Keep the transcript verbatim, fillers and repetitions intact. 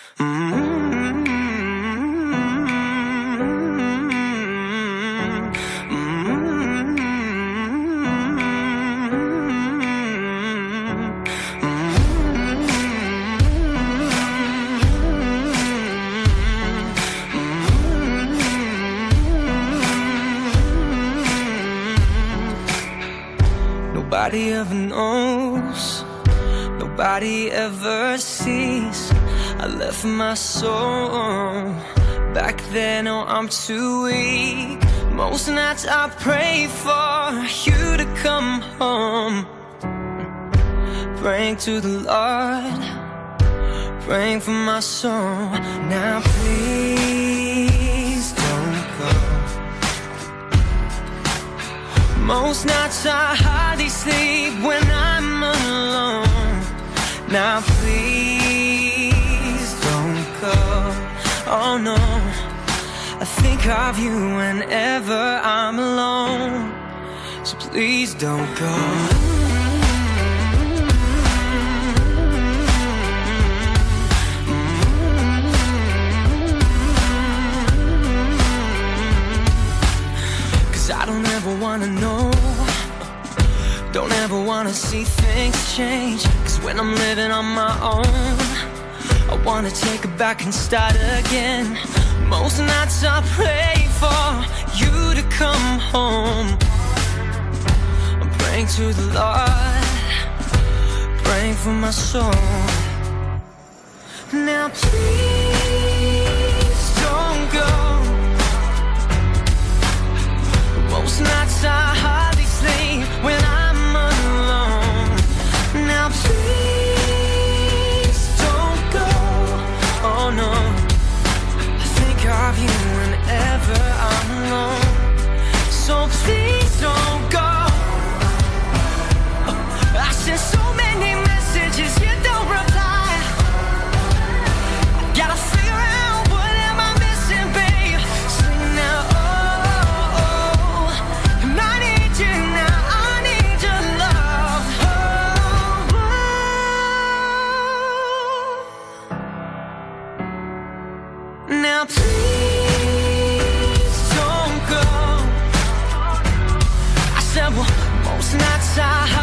Nobody ever knows, nobody ever sees. I left my soul back then, oh I'm too weak. Most nights I pray for you to come home, praying to the Lord, praying for my soul. Now please don't go. Most nights I hardly sleep when I'm alone. Now please don't go. Oh no, I think of you whenever I'm alone. So please don't go. I don't ever wanna know, don't ever wanna see things change. Cause when I'm living on my own, I wanna take it back and start again. Most nights I pray for you to come home. I'm praying to the Lord, praying for my soul. Now please don't go. Most nights I hardly sleep when I'm alone. Now please don't go. Oh no, I think of you whenever I'm alone. So please don't go. I sent so many messages, you don't reply. I gotta figure out what am I missing, babe. Sing now. Now please don't go. I said, well, most nights I